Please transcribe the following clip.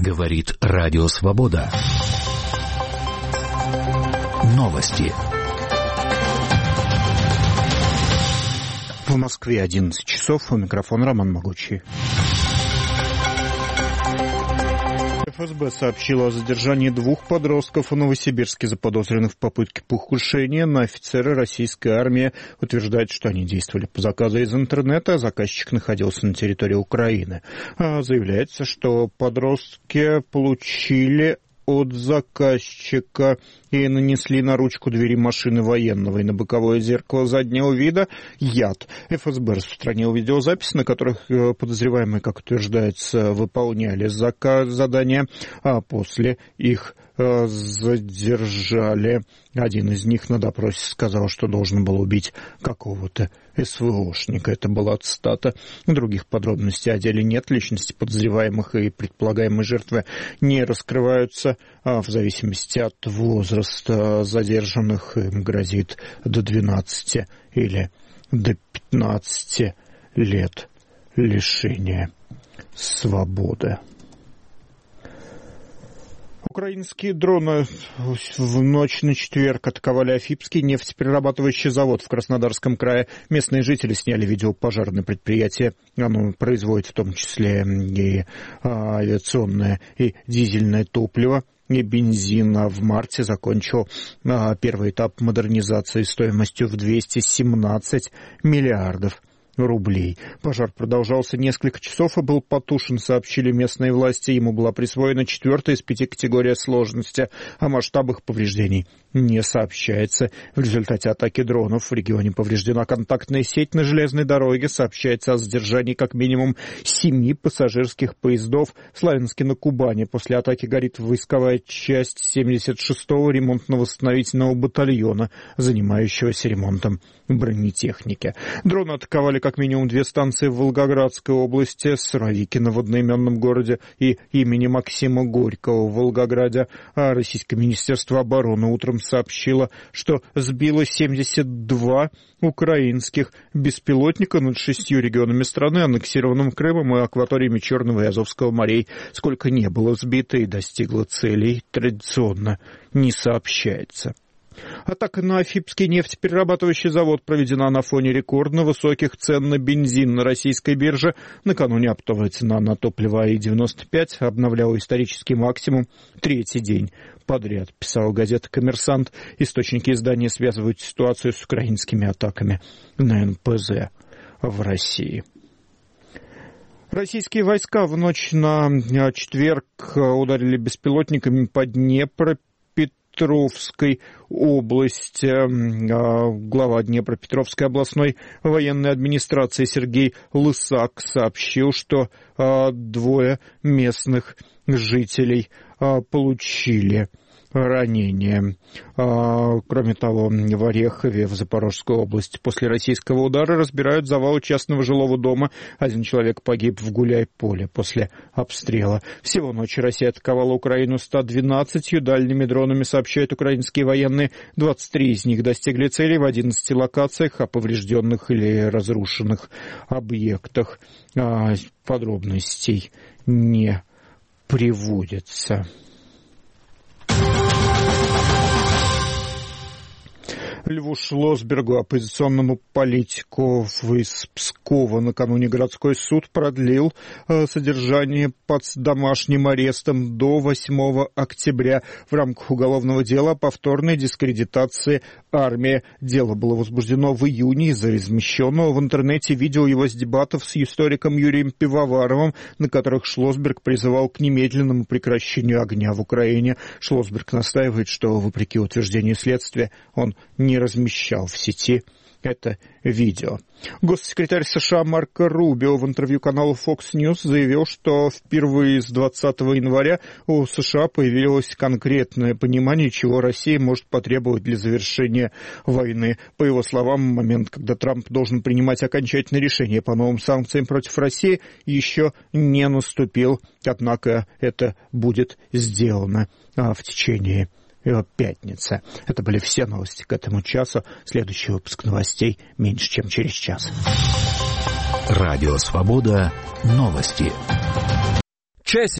Говорит Радио Свобода. Новости. В Москве 11 часов. У микрофона Роман Могучий. ФСБ сообщила о задержании 2 подростков в Новосибирске, заподозренных в попытке покушения на офицера российской армии. Утверждает, что они действовали по заказу из интернета, а заказчик находился на территории Украины. Заявляется, что подростки получили от заказчика и нанесли на ручку двери машины военного и на боковое зеркало заднего вида яд. ФСБ распространил видеозаписи, на которых подозреваемые, как утверждается, выполняли задания, а после их задержали. Один из них на допросе сказал, что должен был убить какого-то СВОшника. Это была цитата. Других подробностей о деле нет. Личности подозреваемых и предполагаемой жертвы не раскрываются. В зависимости от возраста задержанных им грозит до 12 или до 15 лет лишения свободы. Украинские дроны в ночь на четверг атаковали Афипский нефтеперерабатывающий завод в Краснодарском крае. Местные жители сняли видео пожара на предприятии. Оно производит в том числе и авиационное, и дизельное топливо, и бензин. В марте закончил первый этап модернизации стоимостью в 217 миллиардов рублей. Пожар продолжался несколько часов и был потушен, сообщили местные власти. Ему была присвоена 4-я из 5 категорий сложности. О масштабах повреждений не сообщается. В результате атаки дронов в регионе повреждена контактная сеть на железной дороге. Сообщается о задержании как минимум 7 пассажирских поездов в Славянске на Кубани. После атаки горит войсковая часть 76-го ремонтно-восстановительного батальона, занимающегося ремонтом бронетехники. Дроны атаковали как минимум 2 станции в Волгоградской области, Суровикино в одноименном городе и имени Максима Горького в Волгограде. А Российское Министерство обороны утром сообщило, что сбило 72 украинских беспилотника над 6 регионами страны, аннексированным Крымом и акваториями Черного и Азовского морей. Сколько не было сбито и достигло целей, традиционно не сообщается. Атака на Афипский нефтеперерабатывающий завод проведена на фоне рекордно высоких цен на бензин на российской бирже. Накануне оптовая цена на топливо АИ-95 обновляла исторический максимум 3-й день подряд, писала газета «Коммерсант». Источники издания связывают ситуацию с украинскими атаками на НПЗ в России. Российские войска в ночь на четверг ударили беспилотниками по Днепропетровской области. Глава Днепропетровской областной военной администрации Сергей Лысак сообщил, что 2 местных жителей получили ранения. Кроме того, в Орехове, в Запорожской области, после российского удара разбирают завалы частного жилого дома. 1 человек погиб в Гуляйполе после обстрела. Всего ночью Россия атаковала Украину 112 дальними дронами, сообщают украинские военные. 23 из них достигли целей в 11 локациях, о поврежденных или разрушенных объектах подробностей не приводится. Льву Шлосбергу, оппозиционному политику из Пскова, накануне городской суд продлил содержание под домашним арестом до 8 октября в рамках уголовного дела о повторной дискредитации армии. Дело было возбуждено в июне из-за размещенного в интернете видео его с дебатов с историком Юрием Пивоваровым, на которых Шлосберг призывал к немедленному прекращению огня в Украине. Шлосберг настаивает, что, вопреки утверждению следствия, он не размещал в сети это видео. Госсекретарь США Марко Рубио в интервью каналу Fox News заявил, что впервые с 20 января у США появилось конкретное понимание, чего Россия может потребовать для завершения войны. По его словам, момент, когда Трамп должен принимать окончательное решение по новым санкциям против России, еще не наступил, однако это будет сделано в течение пятницы. Это были все новости к этому часу. Следующий выпуск новостей меньше, чем через час. Радио Свобода. Новости.